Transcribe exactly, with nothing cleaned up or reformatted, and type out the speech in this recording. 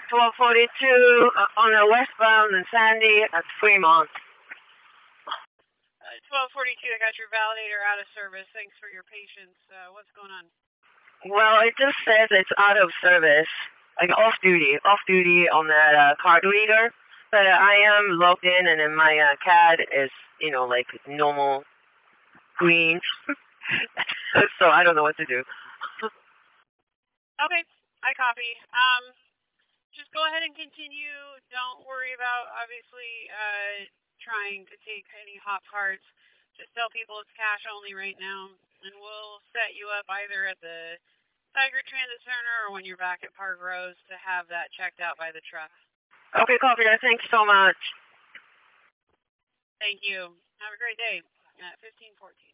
twelve forty-two uh, on the westbound and Sandy at Fremont. Uh, twelve forty-two, I got your validator out of service. Thanks for your patience. Uh, what's going on? Well, it just says it's out of service, like off duty, off duty on that uh, card reader. But I am logged in, and then my uh, C A D is, you know, like normal green. So I don't know what to do. Okay, I copy. Um, just go ahead and continue. Don't worry about, obviously, uh, trying to take any hot cards. Just tell people it's cash only right now, and we'll set you up either at the Tiger Transit Center or when you're back at Park Rose to have that checked out by the truck. Okay, copy that. Thanks so much. Thank you. Have a great day at fifteen fourteen.